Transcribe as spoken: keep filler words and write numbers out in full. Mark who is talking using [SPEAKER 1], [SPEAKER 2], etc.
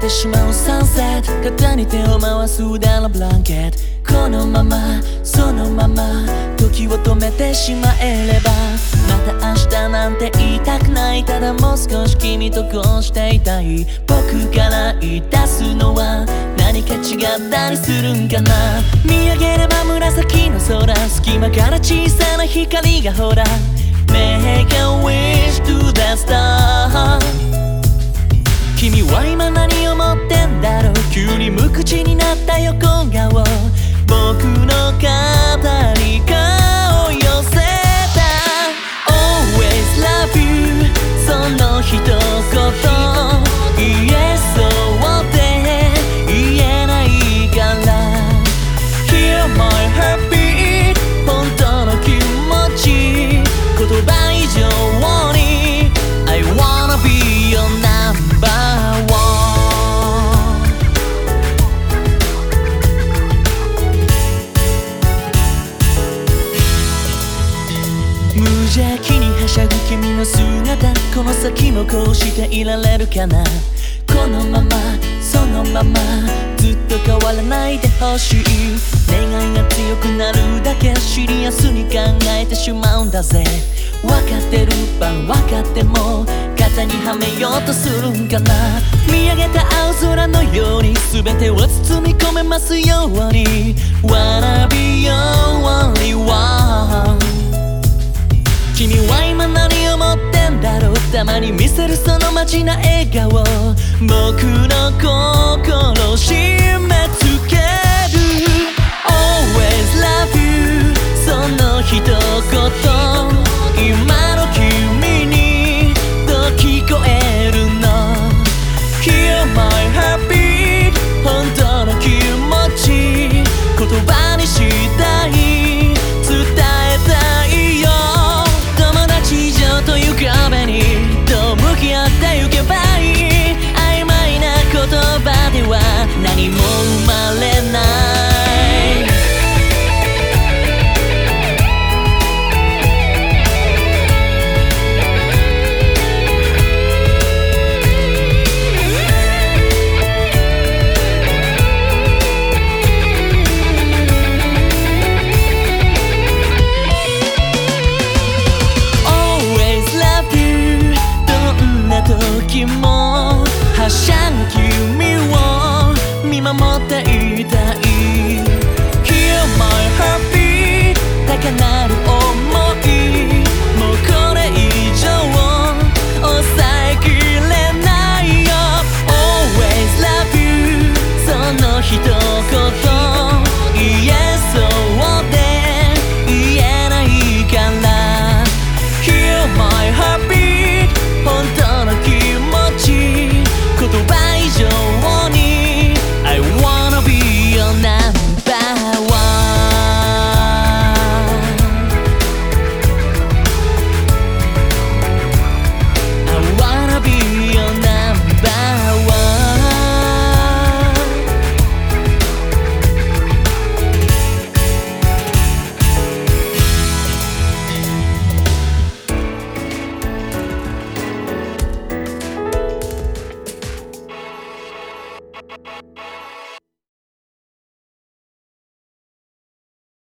[SPEAKER 1] しまうサンセット、肩に手を回す腕のブランケット、このままそのまま時を止めてしまえれば、また明日なんて言いたくない、ただもう少し君とこうしていたい。僕から言い出すのは何か違ったりするんかな。見上げれば紫の空、隙間から小さな光がほら Make a wish to the star。 君は今何を思ってんだろう、急に無口になった横顔、僕の肩に顔を寄せた Always love you その一言、言えそうで言えないから Hear my heartbeat 本当の気持ち、言葉以上に I wanna be your number one。 無邪気にはしゃぐ君の姿、この先もこうしていられるかな。このままそのままずっと変わらないでほしい。願いが強くなるだけシリアスに考えてしまうんだぜ。分かってるば分かっても肩にはめようとするんかな。見上げた青空のように全てを包み込めますように Wanna be your only one。 君は今何を思ってんだろう、たまに見せるその街な笑顔、僕の心締め付ける Always love you その一言、今の君にどう聞こえるの Hear my heartbeat 本当の気持ち、言葉にしたい伝えたいよ。友達以上という壁にどう向き合ってゆけばいい。曖昧な言葉では何も生まれない。時もはしゃぐ君を見守っていたい Hear my heartbeat 高鳴る想い、もうこれ以上抑えきれないよ Always love you その一言、言えそうで言えないから Hear my heartbeat 本当の気持ち、言葉以上に I wanna be your number one。 I wanna be your number one。
[SPEAKER 2] you